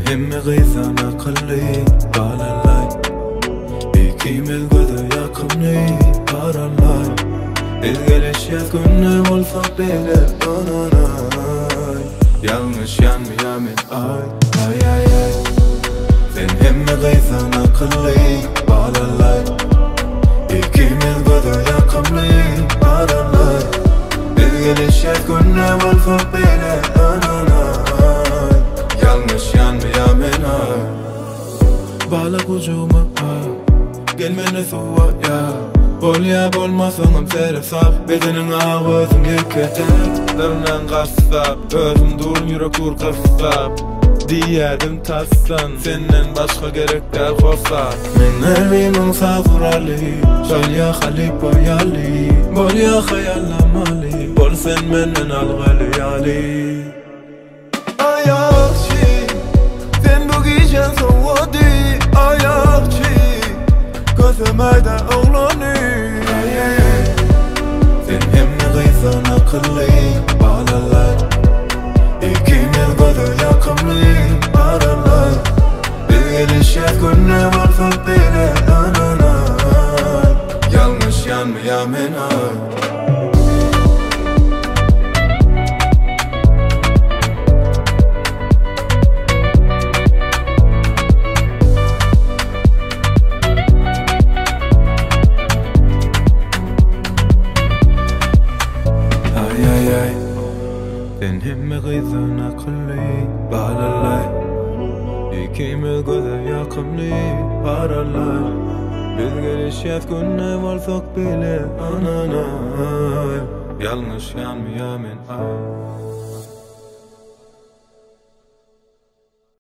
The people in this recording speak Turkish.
hemmi gıysan akıllı balalay İkimiz göze yakınlı paralay İzgelişyaz günne olsak bile ananay Yanlış yanmayamin ay ay ay ay Sen hemmi gıysan akıllı balalay İkimiz göze yakınlı paralay İzgelişyaz günne olsak bile ananay Yanlış yanmayamin ay Bağla kucağıma gelmene suva ya Bol ya bolmasam sere saf Bedenin ağızım yeketek Dırnan kassap Özüm durun yürek dur kıssap Diyedim tassan Senden başka gerekler kosa Men ervimin sağurali Bol ya halip boyali Bol ya hayallamali Bol sen menden algali yali Ayakçı Sen bu gecen sovadi Ayakçı Gözümeyde oğlanı Sen hemmi gıysan akıllı bağlalar İkimiz gözü yakımlı aralar Biz gelişer günne varsak bile ananay Yanlış yanmayamin ay Sen hemmi gıysan akıllı bağlalar İkimiz göze yakınlı paralar Biz gelişyaz günne varsak bile ananay Yanlış yanmayamin ay